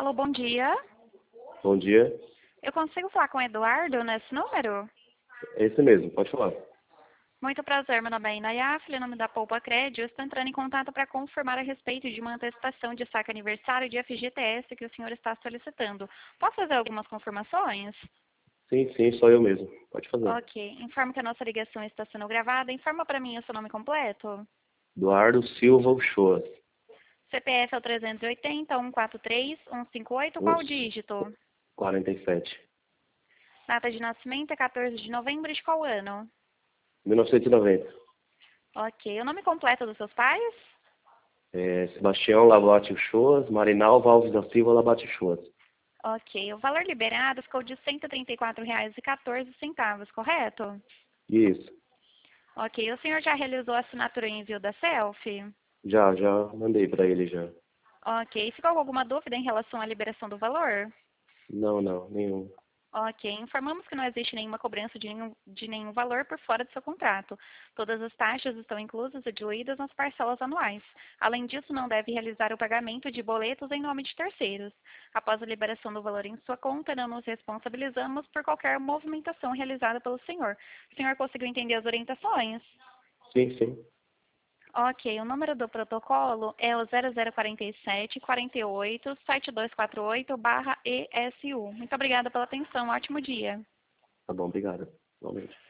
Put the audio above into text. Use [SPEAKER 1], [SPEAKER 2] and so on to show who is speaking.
[SPEAKER 1] Alô, bom dia.
[SPEAKER 2] Bom dia.
[SPEAKER 1] Eu consigo falar com o Eduardo nesse número?
[SPEAKER 2] É esse mesmo, pode falar.
[SPEAKER 1] Muito prazer, meu nome é Inayafle, em nome da Poupa Crédito. Eu estou entrando em contato para confirmar a respeito de uma antecipação de saque aniversário de FGTS que o senhor está solicitando. Posso fazer algumas confirmações?
[SPEAKER 2] Sim, sou eu mesmo. Pode fazer.
[SPEAKER 1] Ok. Informo que a nossa ligação está sendo gravada. Informa para mim o seu nome completo.
[SPEAKER 2] Eduardo Silva Uchoas.
[SPEAKER 1] CPF é o 380-143-158. Qual o dígito?
[SPEAKER 2] 47.
[SPEAKER 1] Data de nascimento é 14 de novembro de qual ano?
[SPEAKER 2] 1990.
[SPEAKER 1] Ok. O nome completo dos seus pais?
[SPEAKER 2] Sebastião Labate Uchoas, Marinalva Alves da Silva Labate Uchoas.
[SPEAKER 1] Ok. O valor liberado ficou de R$ 134,14, correto?
[SPEAKER 2] Isso.
[SPEAKER 1] Ok. O senhor já realizou a assinatura e envio da selfie?
[SPEAKER 2] Já mandei para ele já.
[SPEAKER 1] Ok. Ficou com alguma dúvida em relação à liberação do valor?
[SPEAKER 2] Não, nenhum.
[SPEAKER 1] Ok. Informamos que não existe nenhuma cobrança de nenhum valor por fora do seu contrato. Todas as taxas estão inclusas e diluídas nas parcelas anuais. Além disso, não deve realizar o pagamento de boletos em nome de terceiros. Após a liberação do valor em sua conta, não nos responsabilizamos por qualquer movimentação realizada pelo senhor. O senhor conseguiu entender as orientações?
[SPEAKER 2] Sim.
[SPEAKER 1] Ok, o número do protocolo é o 0047-48-7248/ESU. Muito obrigada pela atenção, ótimo dia.
[SPEAKER 2] Tá bom, obrigado. Igualmente.